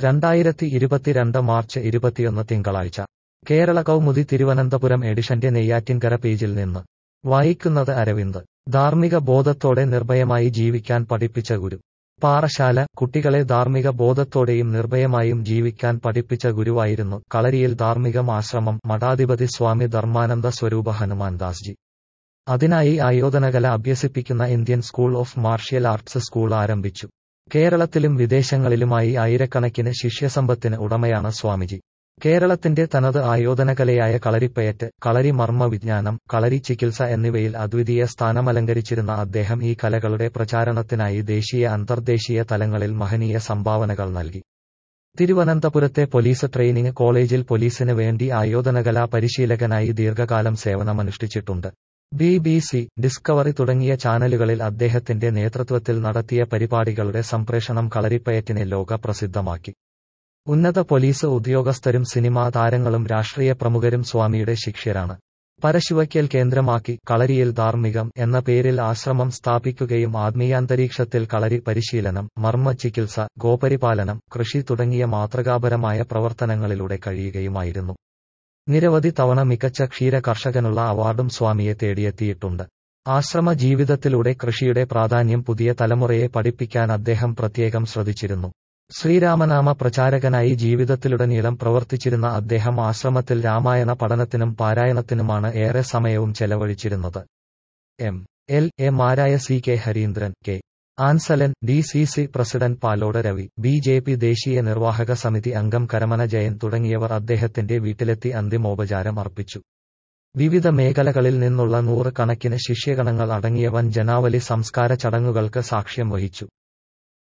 2022 March 21 തിങ്കളാഴ്ച കേരള കൗമുദി തിരുവനന്തപുരം എഡിഷന്റെ നെയ്യാറ്റിൻകര പേജിൽ നിന്ന് വായിക്കുന്നത് അരവിന്ദ്. ധാർമ്മിക ബോധത്തോടെ നിർഭയമായി ജീവിക്കാൻ പഠിപ്പിച്ച ഗുരു. പാറശാല. കുട്ടികളെ ധാർമ്മിക ബോധത്തോടെയും നിർഭയമായും ജീവിക്കാൻ പഠിപ്പിച്ച ഗുരുവായിരുന്നു കളരിയിൽ ധാർമ്മികം ആശ്രമം മഠാധിപതി സ്വാമി ധർമാനന്ദ സ്വരൂപ ഹനുമാൻദാസ്ജി. അതിനായി ആയോധനകല അഭ്യസിപ്പിക്കുന്ന Indian school of martial arts school ആരംഭിച്ചു. കേരളത്തിലും വിദേശങ്ങളിലുമായി ആയിരക്കണക്കിന് ശിഷ്യസമ്പത്തിന് ഉടമയാണ് സ്വാമിജി. കേരളത്തിന്റെ തനത് ആയോധനകലയായ കളരിപ്പയറ്റ്, കളരി മർമ്മ വിജ്ഞാനം, കളരി ചികിത്സ എന്നിവയിൽ അദ്വിതീയ സ്ഥാനമലങ്കരിച്ചിരുന്ന അദ്ദേഹം ഈ കലകളുടെ പ്രചാരണത്തിനായി ദേശീയ അന്തർദേശീയ തലങ്ങളിൽ മഹനീയ സംഭാവനകൾ നൽകി. തിരുവനന്തപുരത്തെ പോലീസ് ട്രെയിനിങ് കോളേജിൽ പോലീസിന് വേണ്ടി ആയോധനകലാ പരിശീലകനായി ദീർഘകാലം സേവനമനുഷ്ഠിച്ചിട്ടുണ്ട്. BBC, ഡിസ്കവറി തുടങ്ങിയ ചാനലുകളിൽ അദ്ദേഹത്തിന്റെ നേതൃത്വത്തിൽ നടത്തിയ പരിപാടികളുടെ സംപ്രേഷണം കളരിപ്പയറ്റിനെ ലോക പ്രസിദ്ധമാക്കി. ഉന്നത പോലീസ് ഉദ്യോഗസ്ഥരും സിനിമാ താരങ്ങളും രാഷ്ട്രീയ പ്രമുഖരും സ്വാമിയുടെ ശിഷ്യരാണ്. പരശുവയ്ക്കൽ കേന്ദ്രമാക്കി കളരിയിൽ ധാർമ്മികം എന്ന പേരിൽ ആശ്രമം സ്ഥാപിക്കുകയും ആത്മീയാന്തരീക്ഷത്തിൽ കളരി പരിശീലനം, മർമ്മ ചികിത്സ, ഗോപരിപാലനം, കൃഷി തുടങ്ങിയ മാതൃകാപരമായ പ്രവർത്തനങ്ങളിലൂടെ കഴിയുകയുമായിരുന്നു. നിരവധി തവണ മികച്ച ക്ഷീര കർഷകനുള്ള അവാർഡും സ്വാമിയെ തേടിയെത്തിയിട്ടുണ്ട്. ആശ്രമ ജീവിതത്തിലൂടെ കൃഷിയുടെ പ്രാധാന്യം പുതിയ തലമുറയെ പഠിപ്പിക്കാൻ അദ്ദേഹം പ്രത്യേകം ശ്രദ്ധിച്ചിരുന്നു. ശ്രീരാമനാമ പ്രചാരകനായി ജീവിതത്തിലുടനീളം പ്രവർത്തിച്ചിരുന്ന അദ്ദേഹം ആശ്രമത്തിൽ രാമായണ പഠനത്തിനും പാരായണത്തിനുമാണ് ഏറെ സമയവും ചെലവഴിച്ചിരുന്നത്. MLA മാരായ CK Harindran, K. Anselan, DCC president Palode Ravi, BJP ദേശീയ നിർവാഹക സമിതി അംഗം കരമന ജയൻ തുടങ്ങിയവർ അദ്ദേഹത്തിന്റെ വീട്ടിലെത്തി അന്തിമോപചാരം അർപ്പിച്ചു. വിവിധ മേഖലകളിൽ നിന്നുള്ള 100 കണക്കിന് ശിഷ്യഗണങ്ങൾ അടങ്ങിയ വൻ ജനാവലി സംസ്കാര ചടങ്ങുകൾക്ക് സാക്ഷ്യം വഹിച്ചു.